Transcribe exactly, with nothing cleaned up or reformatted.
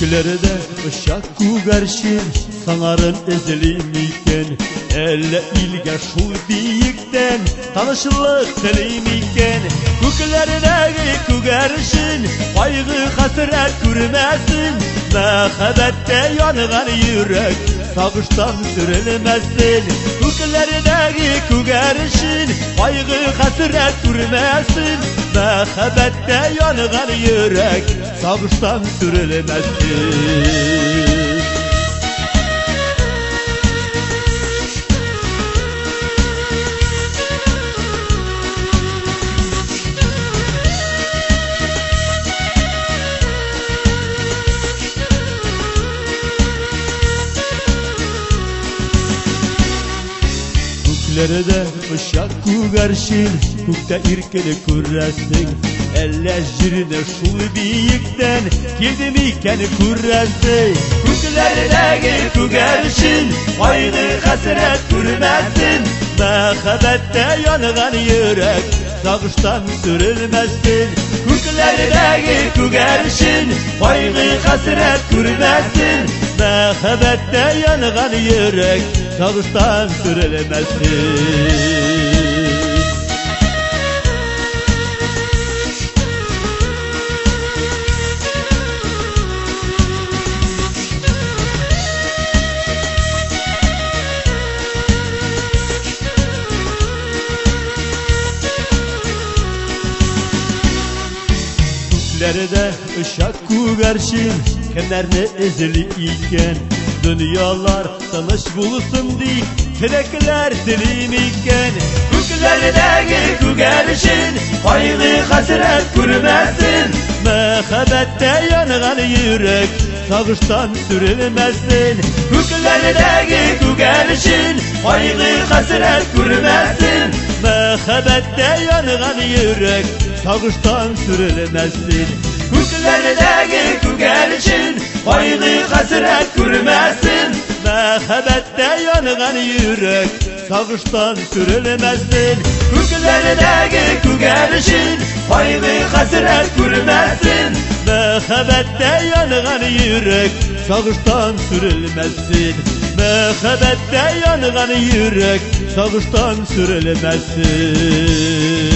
Göklerde ışak güverşin sanarın ezilimiken, elle ilge şu biyikten tanışılık dilimiken. Göklerdeki güverşin kaygı hasret görmesin, mehabbette yanıgan yürek sağıştan sürülmesin. Göklerdeki güverşin kaygı hasret görmesin, mehabbette yanıgan yürek sağıştan sürülmesin. Göklerde ışak güverşin, gökte irkeli kurresin, elle jirine şu biyikten gidimiken kurresin. Göklerdeki güverşin kaygı hasret görmesin, mehabbette yanıgan yürek sağıştan sürülmesin. Göklerdeki güverşin kaygı hasret görmesin, mehabbette yanıgan yürek sağıştan sürülmesin. Göklerde ışak güverşin kenarına ezili iken, dünyalar tanış bulsun diye tilekler dilimiken. Göklerdeki güverşin kaygı hasret görmesin, mehabbette yanıgan yürek sağıştan sürülmesin. Göklerdeki güverşin kaygı hasret görmesin, mehabbette yanıgan yürek sağıştan sürülmesin. Göklerdeki güverşin kaygı hasret görmesin, mehabbette yanıgan yürek sağıştan sürülmesin. Göklerdeki güverşin kaygı hasret görmesin, mehabbette yanıgan yürek sağıştan sürülmesin. Mehabbette yanıgan yürek sağıştan sürülmesin.